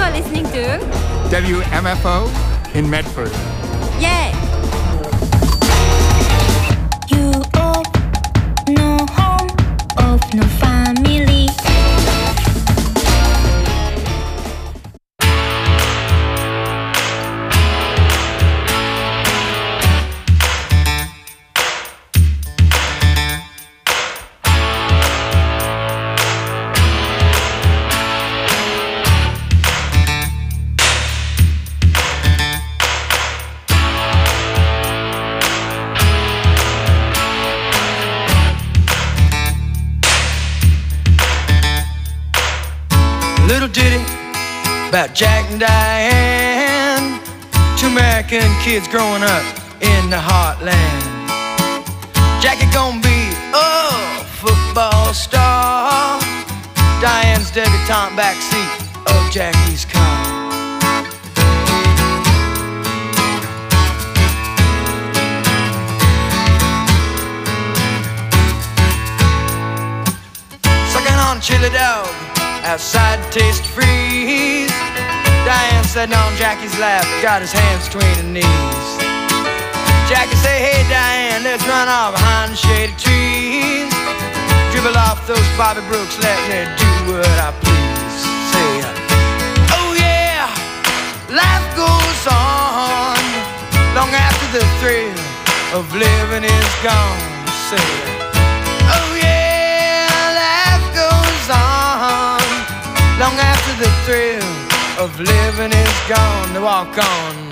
are listening to WMFO in Medford. Yeah. You of no home, of no family. Little ditty about Jack and Diane, two American kids growing up in the heartland. Jackie gonna be a football star, Diane's debutante backseat of Jackie's car. Sucking on chili dog outside Taste Freeze, Diane sitting on Jackie's lap, got his hands between her knees. Jackie say, hey Diane, let's run off behind the shady trees, dribble off those Bobby Brooks, let me do what I please. Say, oh yeah, life goes on long after the thrill of living is gone. Say, oh yeah, life goes on long after the thrill of living is gone. To walk on.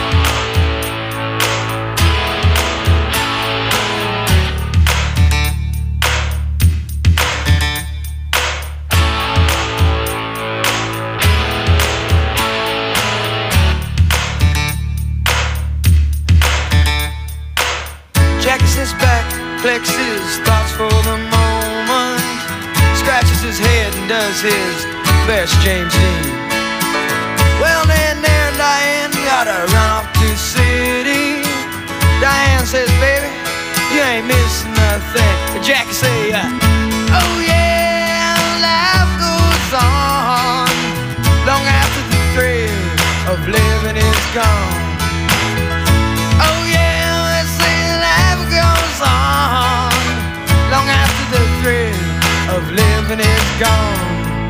Jackie sits back, collects his thoughts for the moment, scratches his head and does his best James Dean. Well then there Diane gotta run off to the city. Diane says, baby, you ain't missing nothing. Jackie say, oh yeah, life goes on long after the thrill of living is gone. Oh yeah, let's say life goes on long after the thrill of living is gone.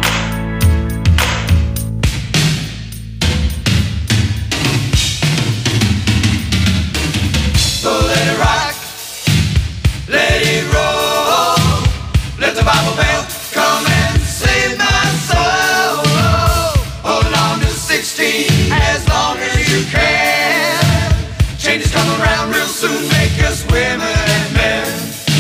So let it rock, let it roll, let the Bible Belt come and save my soul. Hold on to 16 as long as you can. Changes come around real soon, make us women and men.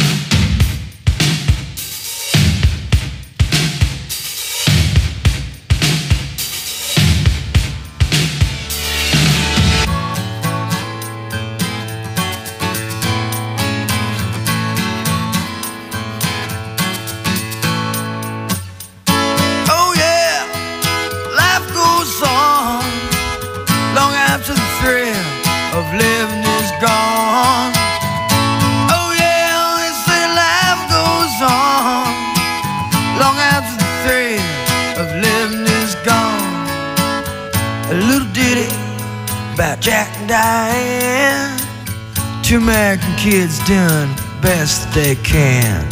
Oh yeah, life goes on long after the thrill of living is gone. Oh yeah, they say life goes on long after the thrill of living is gone. A little ditty about Jack and Diane, two American kids doing best they can.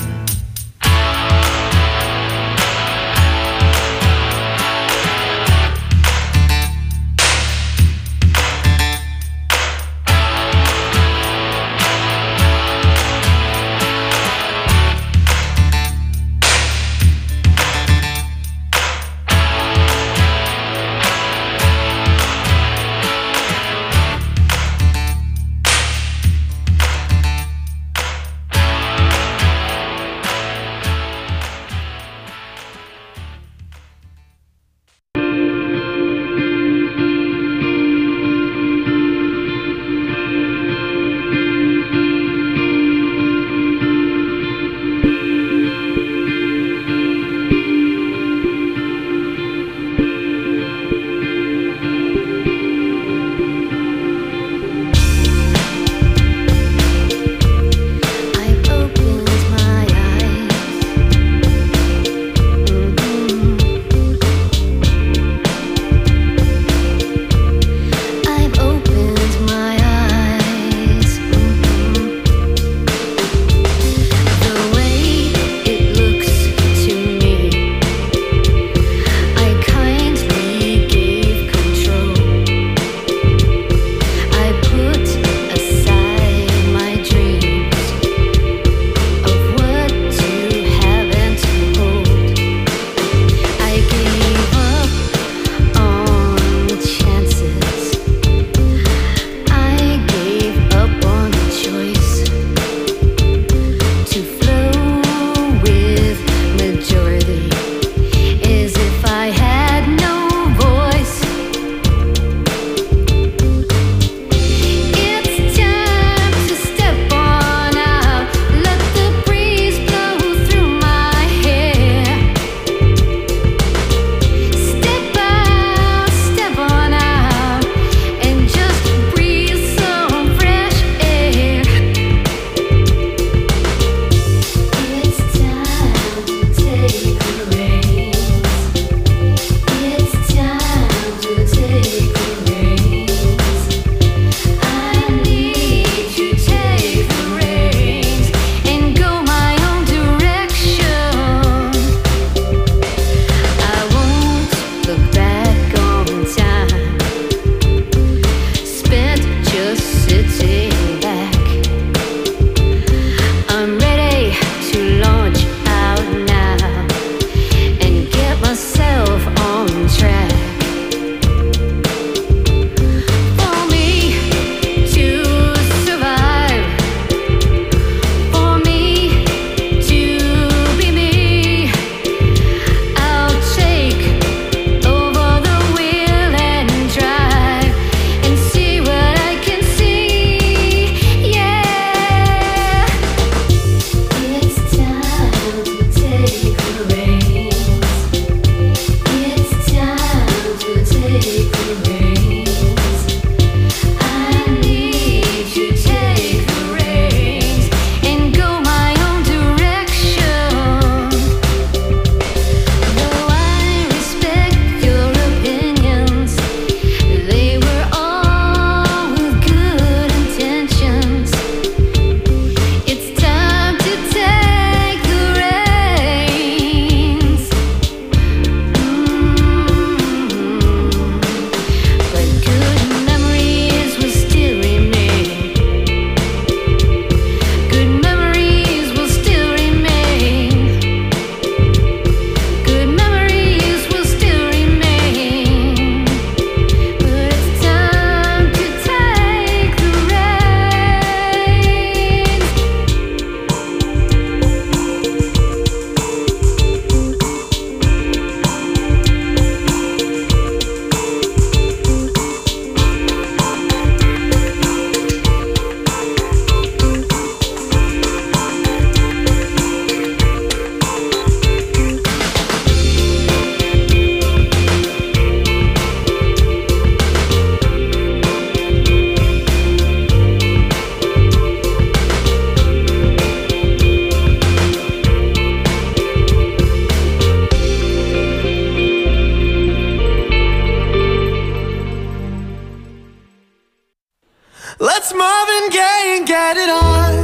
get it on.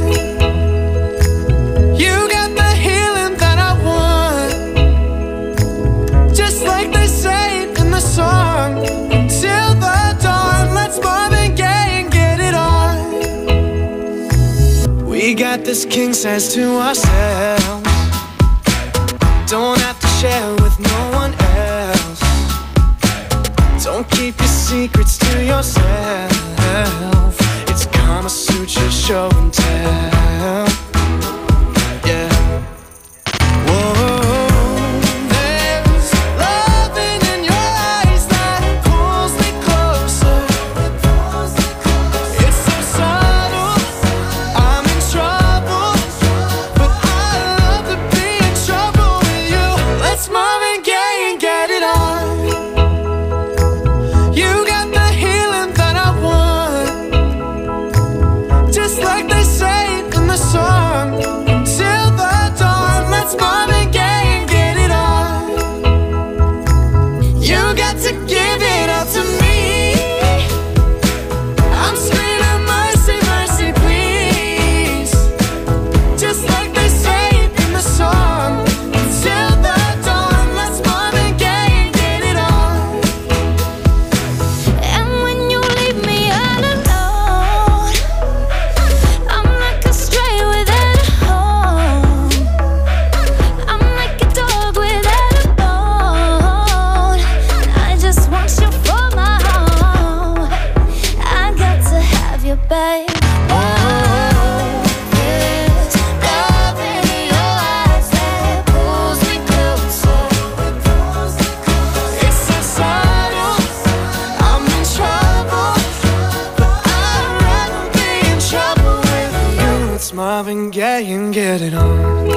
You got the healing that I want, just like they say in the song. Until the dawn, let's Marvin Gaye and get it on. We got this king size to ourselves, don't have to share with no one else. Don't keep your secrets to yourself. It's Kama Sutra show and tell. Yeah. Whoa, there's loving in your eyes that pulls me closer. It's so subtle, I'm in trouble, but I love to be in trouble with you. Let's Marvin Gaye and get it on. You got the healing that I want, just like they say in the song. Until the dawn, let's Marvin Gaye and get it on. You got to give it up to me. I'm screaming mercy, mercy, please, just like they say in the song. Until the dawn, let's Marvin Gaye and get it on. And when you leave me all alone, I'm like a stray without a home. I'm like a dog without a bone. I just want you for my home. I got to have you, babe. There's loving in your eyes that pulls me closer. It's so subtle, I'm in trouble, but I'd rather be in trouble with you. It's Marvin Gaye and get it on.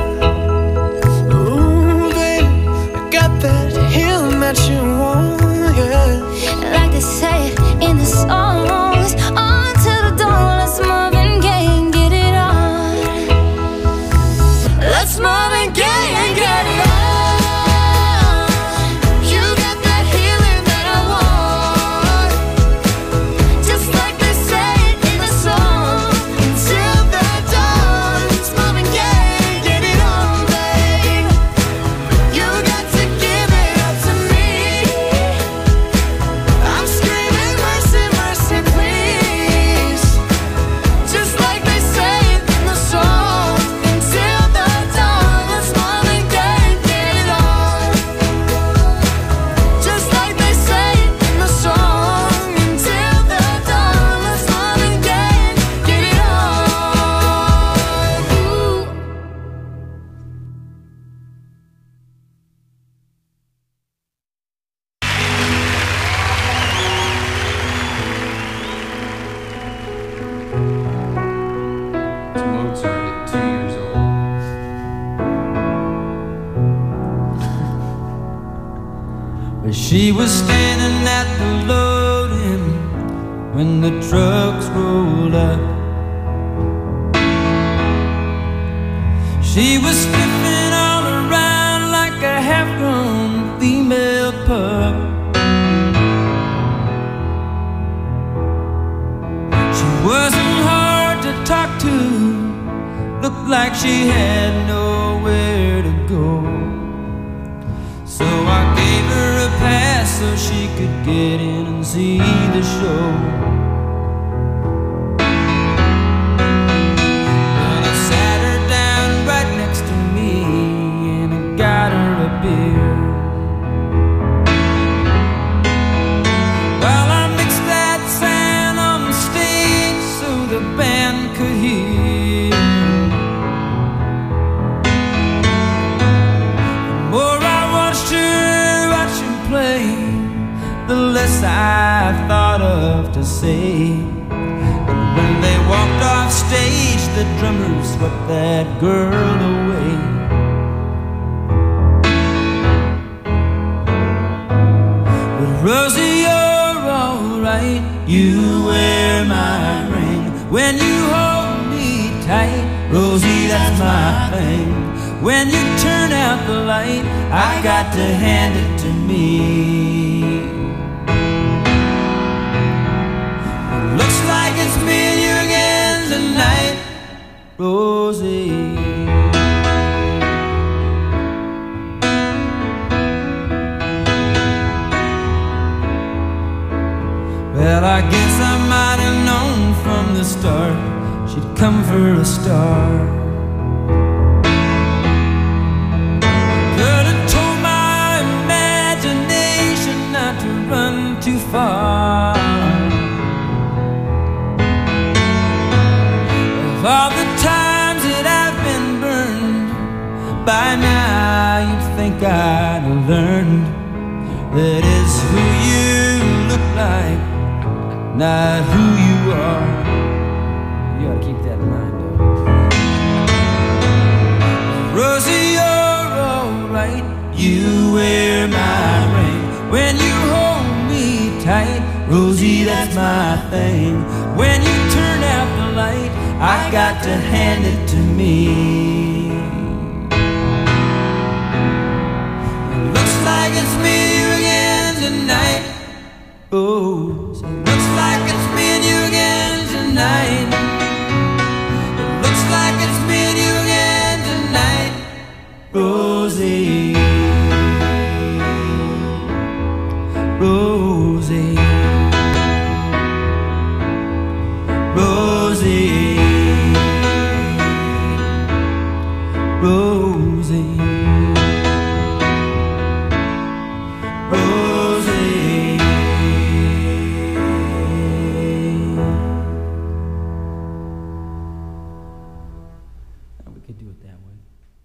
Ooh, baby, I got that healing that you want, yeah. Like they say in the songs, until the dawn, let's Marvin Gaye and get it on. Let's Marvin Gaye and get it on. You got that healing that I want, just like they say in the song. Until the dawn, it's Marvin Gaye and get it on, babe. You got to give it up to me. I'm screaming mercy, mercy, please, just like they say in the song. Until the dawn, let's Marvin Gaye and get it on, just like they say in the song. Until the dawn, let's Marvin Gaye and get it on. Ooh. To Mozart at 2 years old. But she was standing at the loading when the trucks rolled up. She was sniffing all around like a half-grown female pup. She wasn't hard to talk to, looked like she had nowhere to go. So I gave her a pass so she could get in and see the show. Well, I sat her down right next to me and I got her a beer. While I mixed that sound on the stage so the band could hear. The more I watched her play, the less I thought of to say. And when they walked off stage, the drummer swept that girl away. But Rosie, you're alright. You wear my ring when you hold me tight. Rosie, that's my thing. When you turn out the light, I got to hand it to me. Looks like it's me and you again tonight. Well, I guess I might have known from the start she'd come for a start. Could have told my imagination not to run too far. Of all the times that I've been burned, by now you'd think I'd have learned that it's who you look like, not who you are. You gotta keep that in mind, though. Rosie, you're alright. You wear my ring when you hold me tight. Rosie, that's my thing. When you turn out the light, I got to hand it to me. It looks like it's me again tonight. Oh, so it looks like it's me and you again tonight. It looks like it's me and you again tonight, Rosie. Rosie. Rosie. Rosie. Rosie. We could do it that way.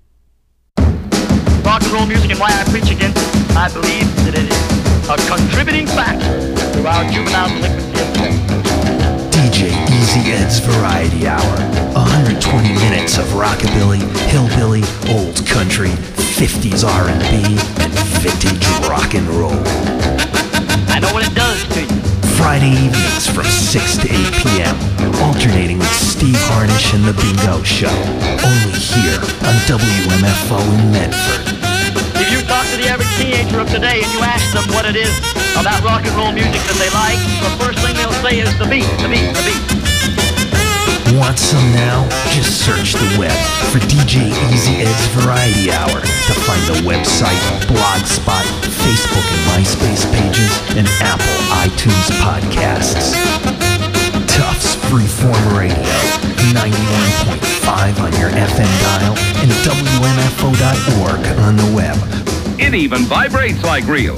Rock and roll music and why I preach against it. I believe that it is a contributing factor to our juvenile delinquency of sex. DJ Easy Ed's Variety Hour. 120 minutes of rockabilly, hillbilly, old country, 50s R&B, and vintage rock and roll. I know what it does to you. Friday evenings from 6 to 8 p.m. Alternating with Steve Harnish and The Bingo Show. Only here on WMFO in Medford. If you talk to the average teenager of today and you ask them what it is about rock and roll music that they like, the first thing they'll say is the beat, the beat, the beat. Want some now? Just search the web for DJ Easy Ed's Variety Hour to find the website, Blogspot, Facebook and MySpace pages, and Apple iTunes podcasts. Tufts Freeform Radio, 91.5 on your FM dial, and WMFO.org on the web. It even vibrates like real.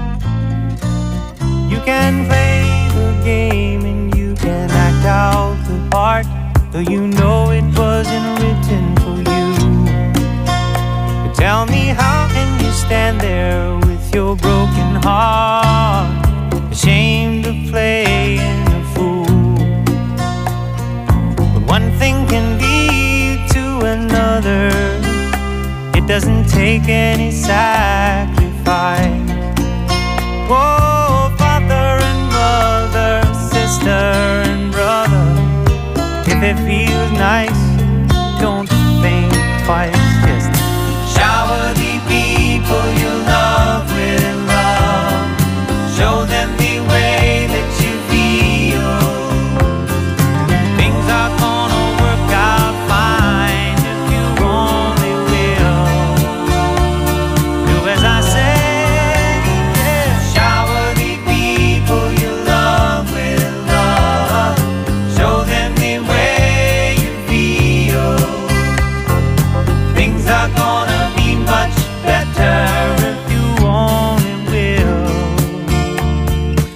You can play the game and you can act out the part, though you know it wasn't written for you. But tell me, how can you stand there with your broken heart, ashamed of playing a fool? But one thing can lead to another. It doesn't take any sacrifice. Oh, father and mother, sister and brother, if it feels nice, don't think twice. Just shower the people you love with love. Show them the way that you feel. Things are gonna work out fine if you only will. Do as I say. Shower the people you love with love. Show them the way you feel. Things are gonna be much better if you only will.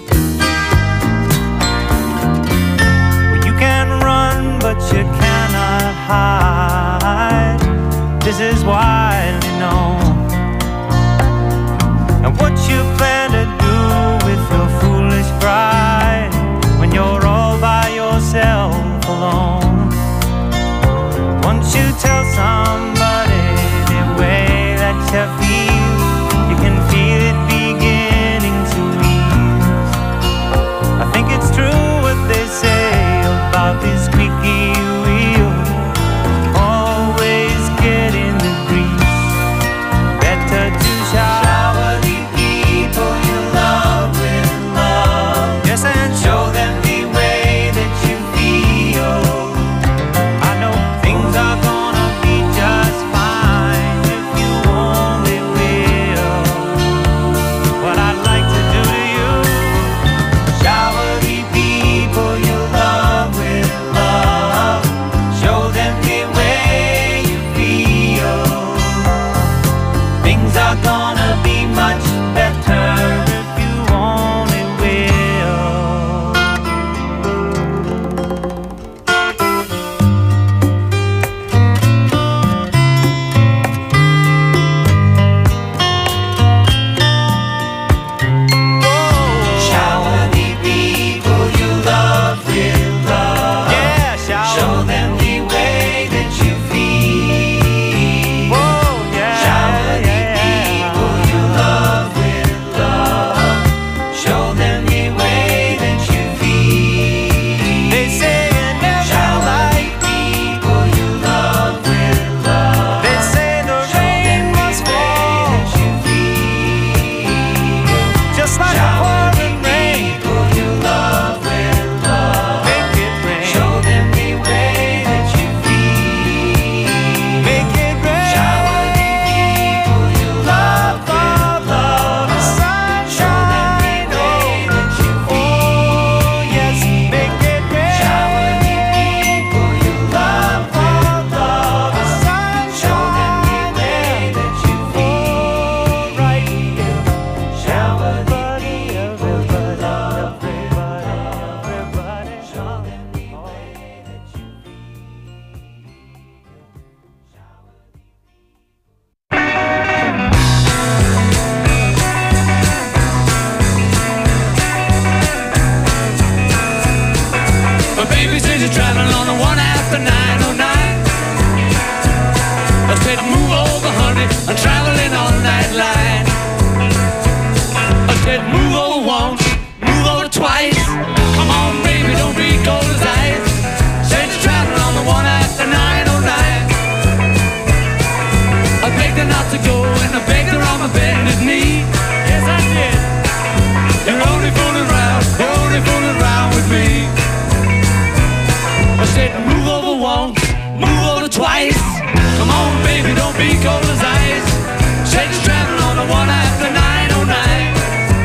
be cold as ice. Said he's traveling on the one after 909.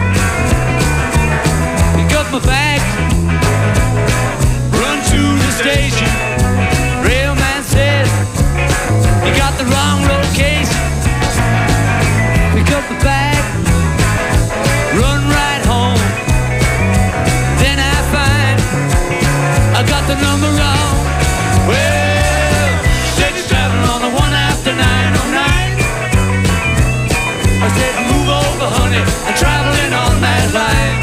Pick up my bag, run to the station. Railman said you got the wrong location. Pick up the bag, run right home. Then I find I got the number wrong. Well, said he's traveling on the one after 909. I said move over, honey, I'm traveling on that line.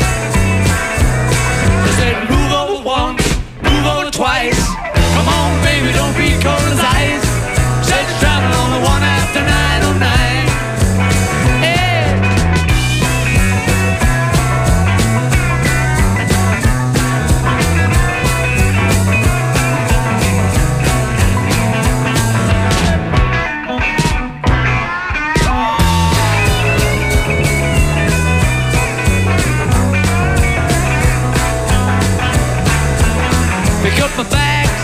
I said move over once, move over twice. Come on, baby, don't be cold as ice. Said he's traveling on the one after 909. Pick up my bags,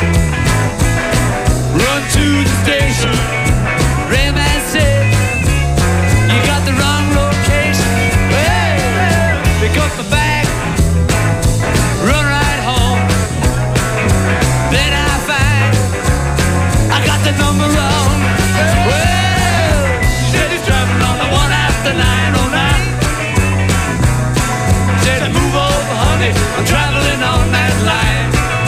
run to the station. Railman said you got the wrong location. Well, pick up my bag, run right home. Then I find I got the number wrong. Well, said he's traveling on the one after 909. Said move over, honey, I'm traveling on that line.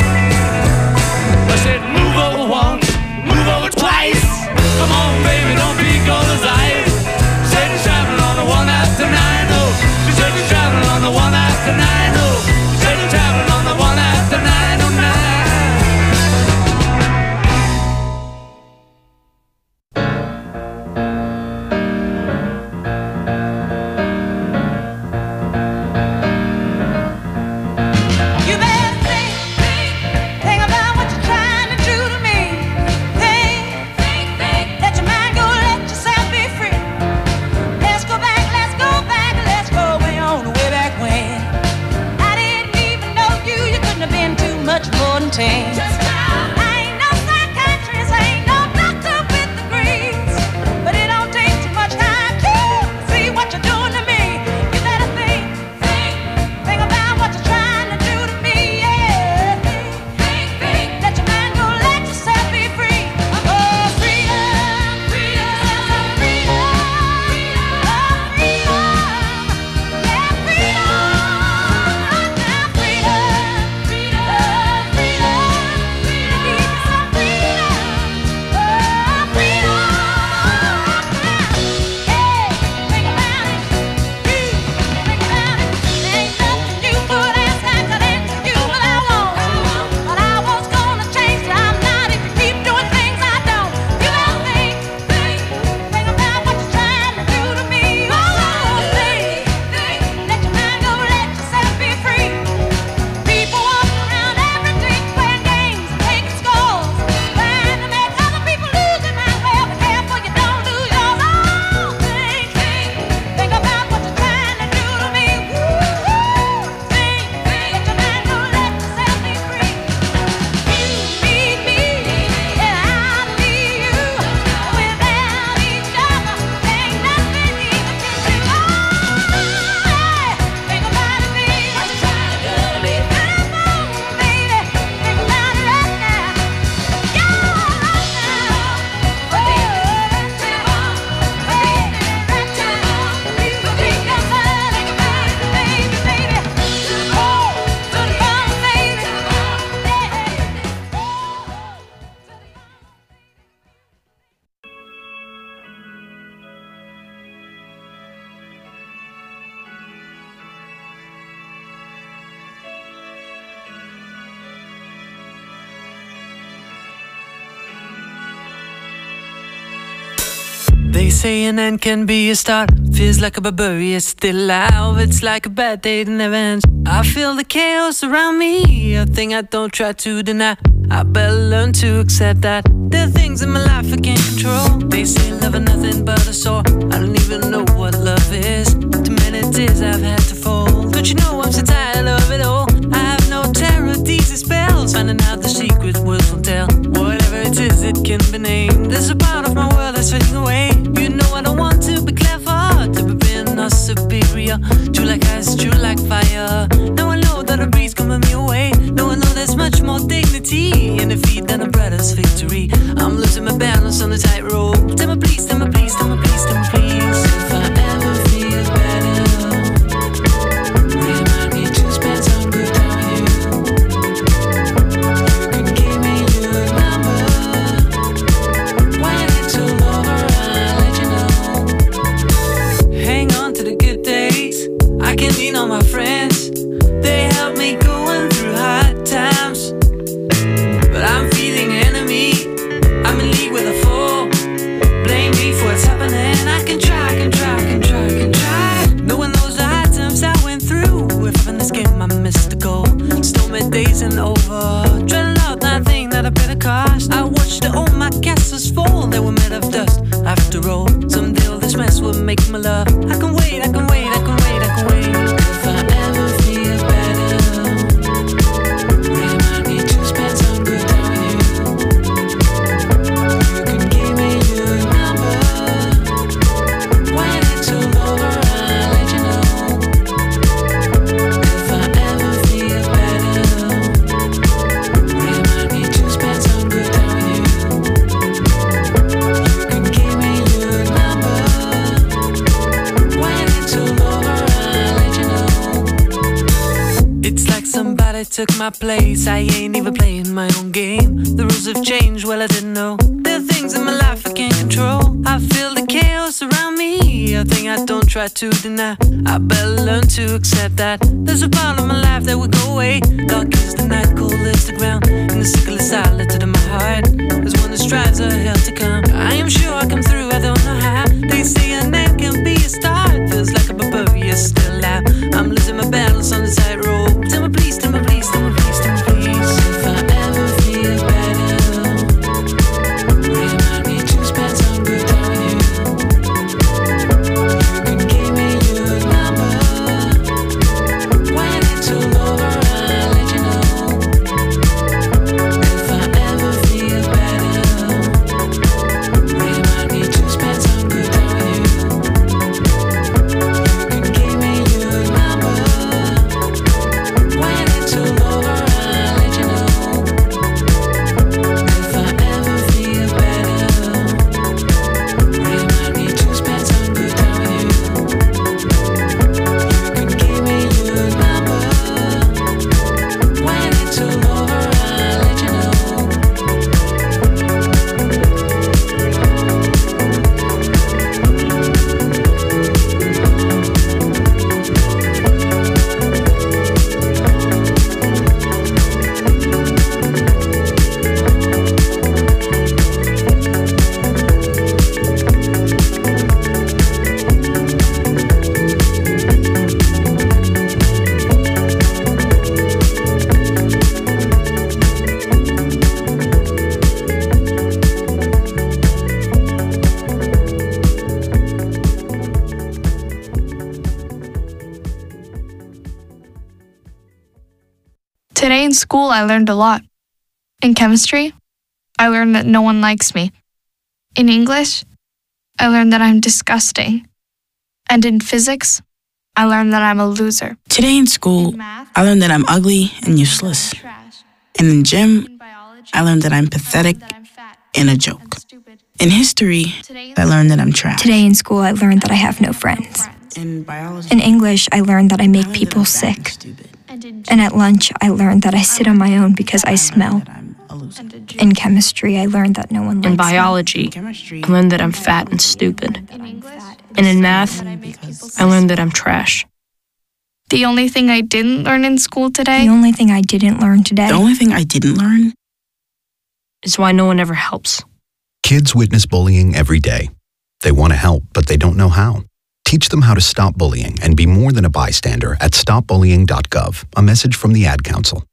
I said move over once, move over twice. Come on, baby, don't be cold as ice. Said he's traveling on the one after 9-0. She said he's traveling on the one after 9-0. She said he's traveling on the one after 909. You better think about what you're trying to do to me. Think, let your mind go, let yourself be free. Let's go back, let's go way on, way back when. I didn't even know you couldn't have been too much more than 10. I ain't no psychiatrist, I ain't no doctor with degrees, but it don't take too much time to see what you're doing to me. You better think about what you're trying to do to me, yeah. Think, let your mind go, let yourself be free. Oh, freedom, freedom, freedom, oh, freedom, yeah, freedom, now freedom, freedom, freedom, need some freedom, oh, freedom, hey, think about it, think about it, ain't nothing you could ask, I could answer you what I want, but I was gonna change it, I'm not if you keep doing things I don't. You better think about what you're trying to do to me, oh, think, let your mind go, let yourself be free. People walk around every day playing games, taking scores, trying to make other people lose their mind. Well, be careful you don't lose yours. Oh, think about what you're trying to do to me. Woo-hoo. Think, let your mind go, let yourself be free. You need me, and I need you. Without each other, ain't nothing even can do. Oh, think about it, baby. What you trying to do to me? Come on, baby. Think about it right now. Yeah, right now. Oh, right now. Right now. You think about it, baby, baby. Oh, to the bone, baby. They say an end can be a start. Feels like a barbarian still alive. It's like a bad day that never ends. I feel the chaos around me, a thing I don't try to deny. I better learn to accept that there are things in my life I can't control. They say love is nothing but a sore. I don't even know what love is. Too many tears I've had to fold. Don't you know I'm so tired of it all? I have no terror, these are spells. Finding out the secret words won't tell. Whatever it is, it can be named. There's a part of my world that's fading away. over. Now I know that a breeze coming me away. Now I know there's much more dignity in defeat than a brother's victory. I'm losing my balance on the tightrope. Tell me please, tell me please, tell me please, tell me please. If I ever feel better, remind me to spend some good time with you. You can give me your number. When it's all over, I'll let you know. Hang on to the good days. I can lean on my friends. They help me going through hard times. But I'm feeling enemy. I'm in league with a fool. Blame me for what's happening. I can try, can try, can try, can try. No one knows the hard times I went through. If in this game I missed the goal. Stormy days and over. Dreading out that thing that I paid the cost. I watched all my castles fall. They were made of dust. After all, someday all this mess will make my love. I can wait, I can wait, I can wait, I can wait. If I ever feel better, remind me to spend some good time with you. You can give me your number. When it's all over, I'll let you know. If I ever feel better, remind me to spend some good time with you. You can give me your number. When it's all over, I'll let you know. It's like somebody took my place. I ain't even playing my own game. The rules have changed, well I didn't know. There are things in my life I can't control. I feel the chaos around me, a thing I don't try to deny. I better learn to accept that there's a part of my life that will go away. Dark is the night, cold is the ground, and the sickle is silent in my heart. There's one that strives a hell to come. I am sure I come through, I don't know how. They say an end can be a start. Feels like a barbarian still out. I'm losing my balance on the tightrope. Tell me please, tell me please, tell me please, tell me please. If I ever feel better, remind me to spend some good time with you. You can give me your number. When it's all over, I'll let you know. If I ever feel better, remind me to spend some good time with you. You can give me your number. When it's all over, I'll let you know. If I ever feel better, remind me to spend some good time with you. You can give me your number. When it's all over, I'll let you know. Today in school, I learned a lot. In chemistry, I learned that no one likes me. In English, I learned that I'm disgusting. And in physics, I learned that I'm a loser. Today in school, I learned that I'm ugly and useless. And in gym, I learned that I'm pathetic and a joke. In history, I learned that I'm trash. Today in school, I learned that I have no friends. In biology, In English, I learned that I make people sick. And at lunch, I learned that I sit on my own because I smell. In chemistry, I learned that no one likes me. In biology, I learned that I'm fat and stupid. And in math, I learned that I'm trash. The only thing I didn't learn in school today? The only thing I didn't learn today. The only thing I didn't learn is why no one ever helps. Kids witness bullying every day. They want to help, but they don't know how. Teach them how to stop bullying and be more than a bystander at stopbullying.gov. A message from the Ad Council.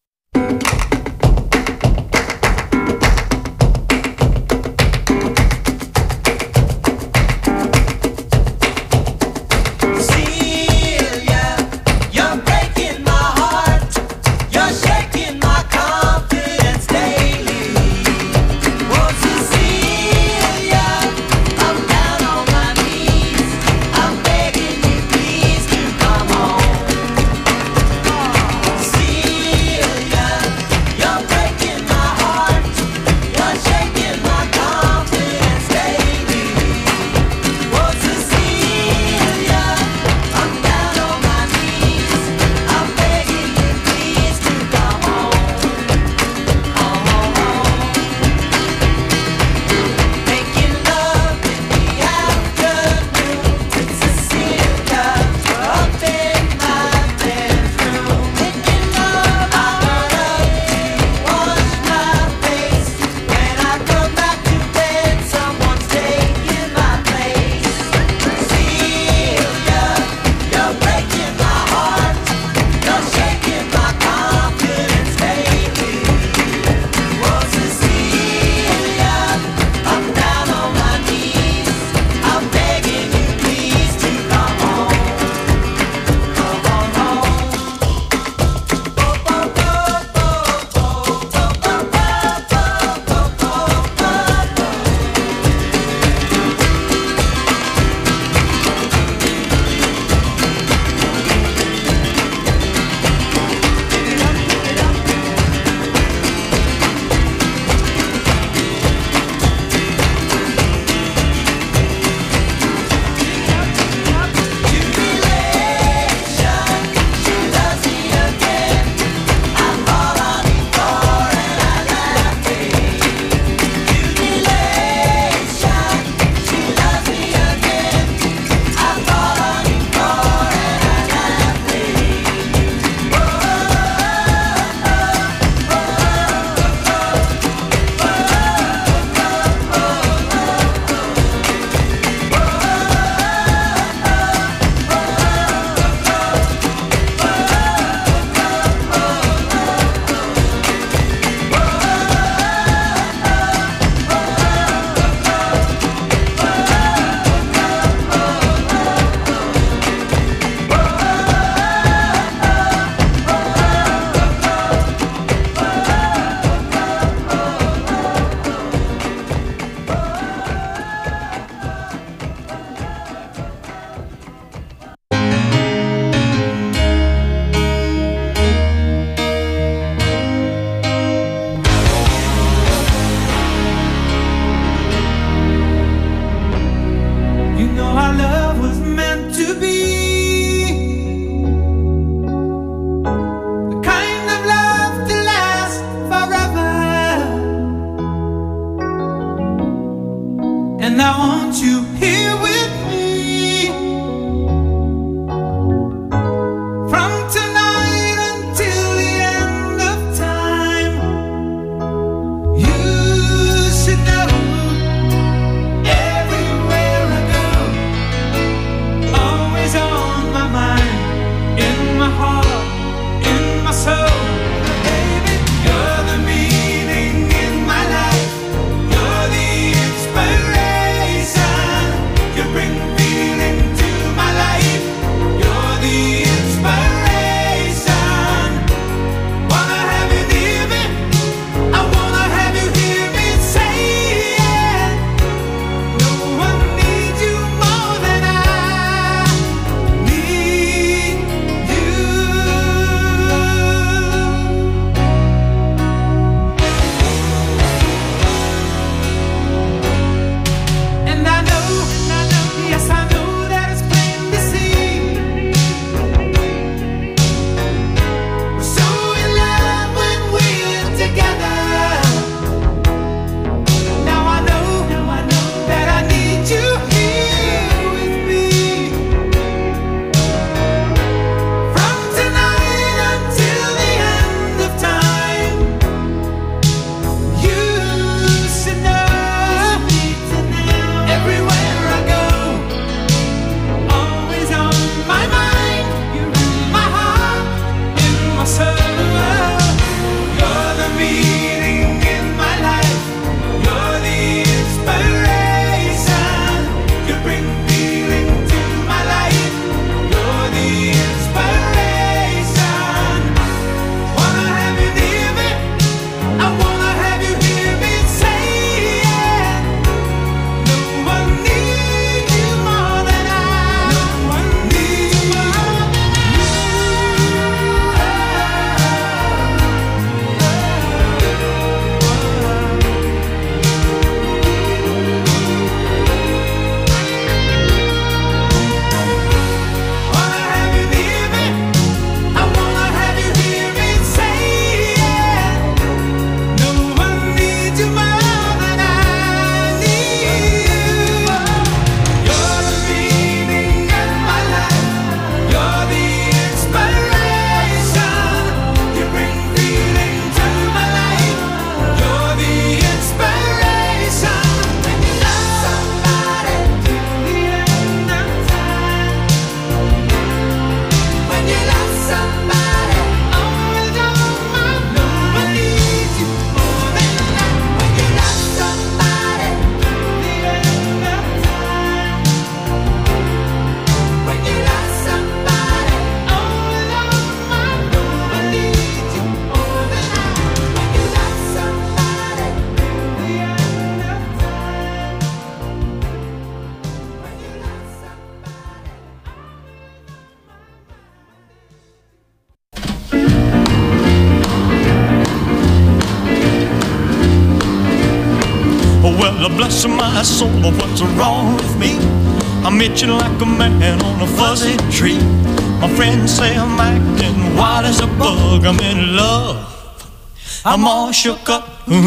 bless my soul, what's wrong with me? I'm itching like a man on a fuzzy tree. My friends say I'm acting wild as a bug. I'm in love, I'm all shook up.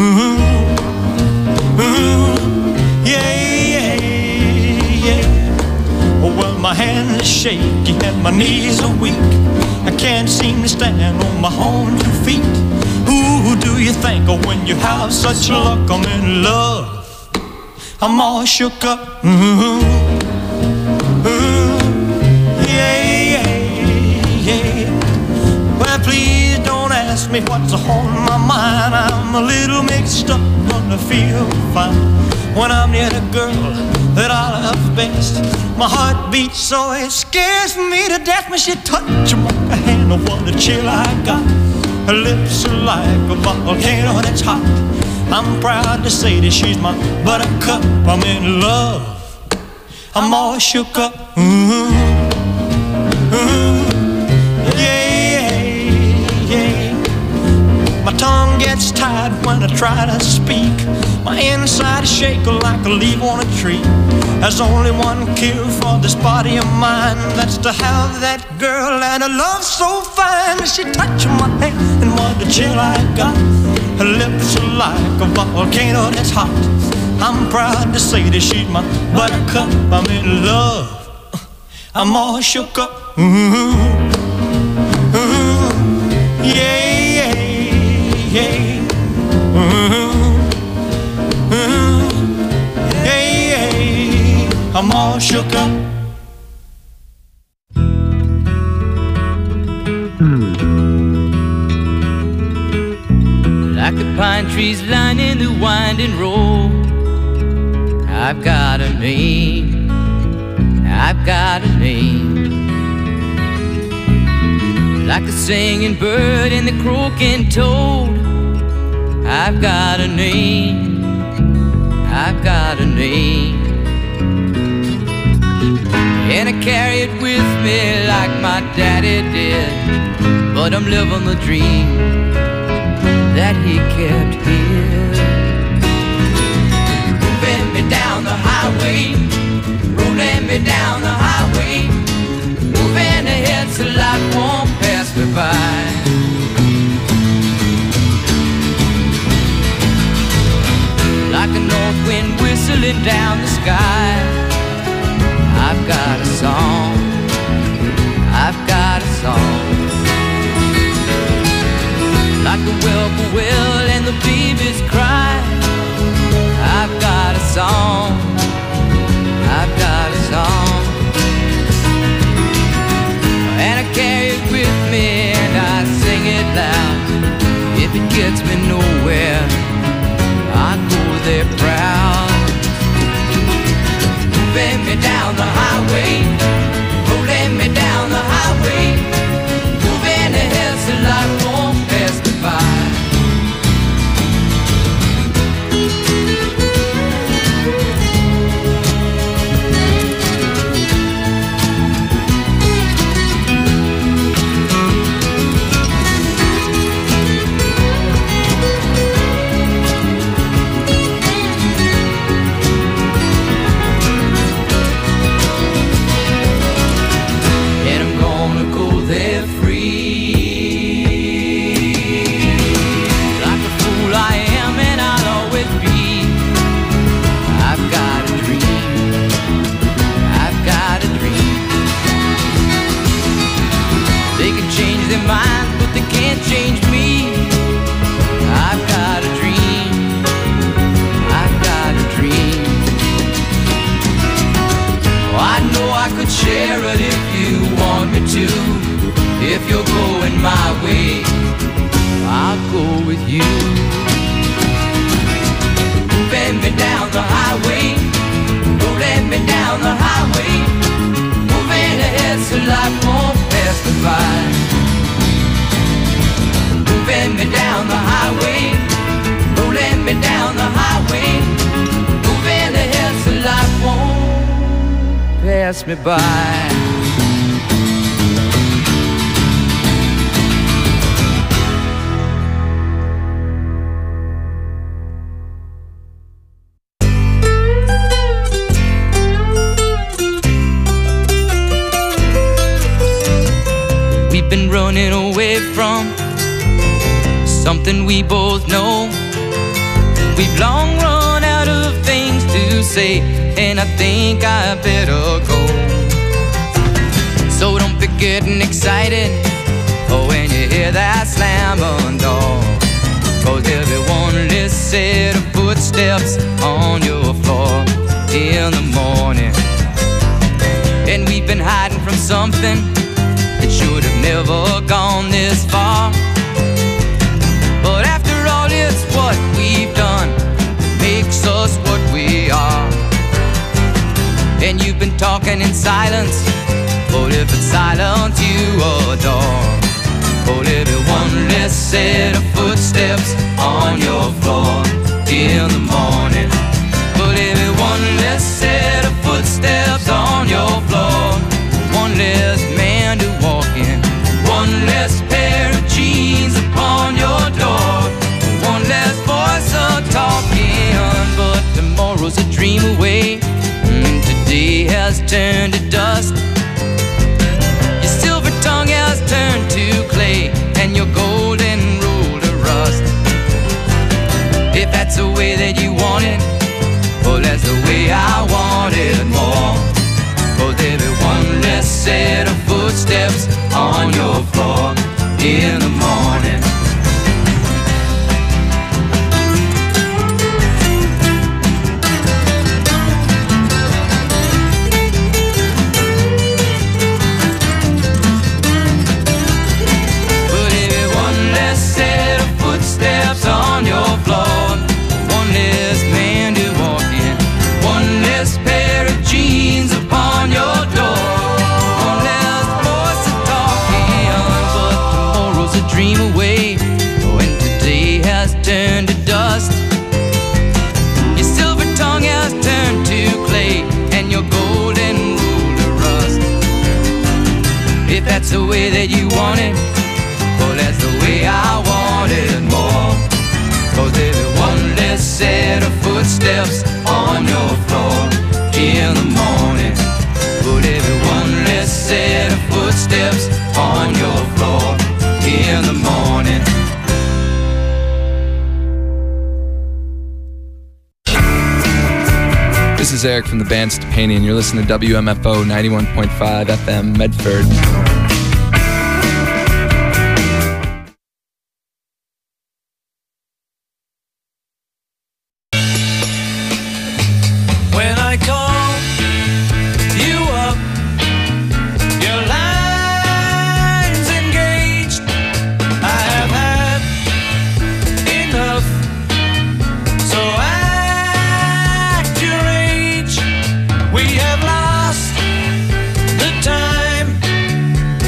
Yeah, yeah, yeah. Well, my hands are shaky and my knees are weak. I can't seem to stand on my own 2 feet. Who do you think of when you have such luck? I'm in love, I'm all shook up. Well, please don't ask me what's on my mind. I'm a little mixed up, but I feel fine when I'm near the girl that I love best. My heart beats so it scares me to death when she touches my hand. Oh, what a chill I got. Her lips are like a volcano that's hot. I'm proud to say that she's my buttercup. I'm in love, I'm all shook up. My tongue gets tied when I try to speak. My inside is shaking like a leaf on a tree. There's only one cure for this body of mine, that's to have that girl and a love so fine. She touched my hand and what a chill I got. Her lips are like a volcano that's hot. I'm proud to say that she's my buttercup. I'm in love, I'm all shook up. Yeah, yeah, yeah. Yeah, yeah. I'm all shook up. Like the pine trees lining the winding road, I've got a name, I've got a name. Like the singing bird and the croaking toad, I've got a name, I've got a name. And I carry it with me like my daddy did, but I'm living the dream that he kept here. Moving me down the highway, rolling me down the highway, moving ahead so life won't pass me by. Like a north wind whistling down the sky, I've got a song, I've got a song. Like the whippoorwill and the babies cry, I've got a song, I've got a song. And I carry it with me and I sing it loud. If it gets me nowhere, I go there proud. Moving me down the highway, rolling me down the highway, moving ahead so life won't pass me by. Minds, but they can't change me. I've got a dream, I've got a dream. Oh, I know I could share it if you want me to. If you're going my way, I'll go with you. Moving me down the highway, rolling me down the highway, moving ahead so life won't pass me by. Moving me down the highway, rolling me down the highway, moving ahead so life won't pass me by. something we both know. We've long run out of things to say, and I think I better go. So don't be getting excited when you hear that slam on door, 'cause there'll be one less set of footsteps on your floor in the morning. And we've been hiding from something that should have never gone this far. But after all, it's what we've done that makes us what we are. And you've been talking in silence, but if it's silence you adore, but there'll be one less set of footsteps on your floor in the morning. But there'll be one less set of footsteps on your floor, one less man to walk in, one less pair of jeans upon your door, one less voice a-talking. But tomorrow's a dream away, and today has turned to dust. Your silver tongue has turned to clay, and your golden rule to rust. If that's the way that you want it, well, that's the way I want it more. 'Cause there'll be one less set of footsteps on your floor in the morning. But there'll be one less set of footsteps on your floor, one less man to walk in, one less pair of jeans upon your door, one less voice a-talking. But tomorrow's a dream away, when today has turned to dust. Your silver tongue has turned to clay, and your golden rule to rust. If that's the way that you want it, well, that's the way I want it more. 'Cause there'll be one less set of footsteps on your floor in the morning. But there'll be one less set of footsteps on your floor in the morning. This is Eric from the band Stepani, and you're listening to WMFO 91.5 FM Medford. When I call you up, your line's engaged. I have had enough, so act your age. We have lost the time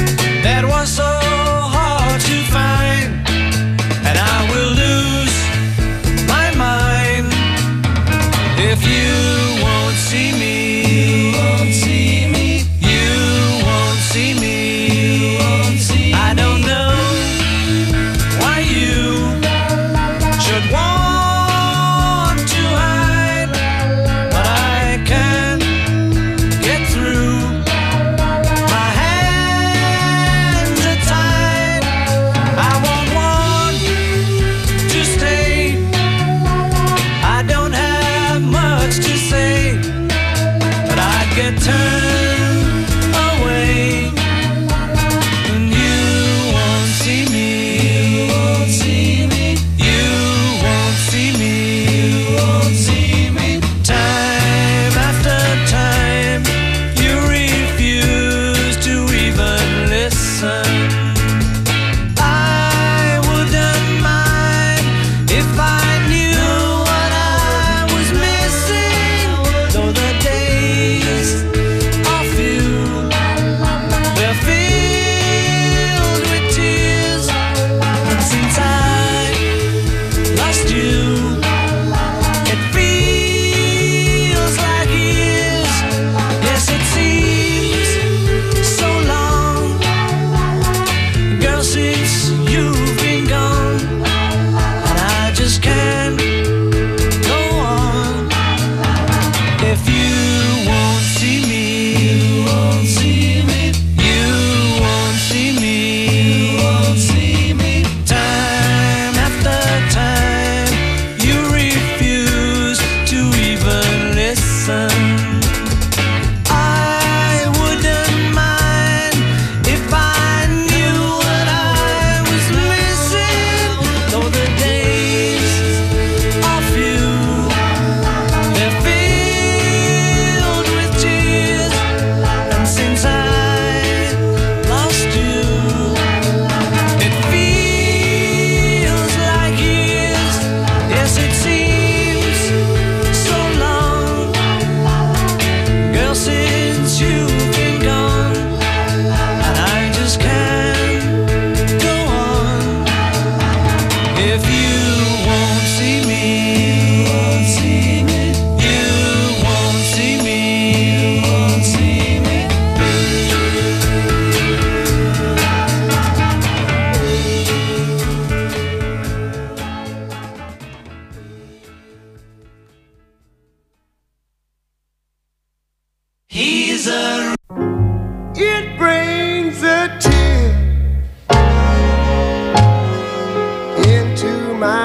If you won't see me, you won't see me. He's a... It brings a tear into my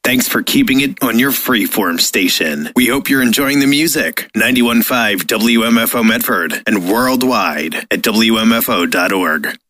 Thanks for keeping it on your freeform station. We hope you're enjoying the music. 91.5 WMFO Medford and worldwide at WMFO.org.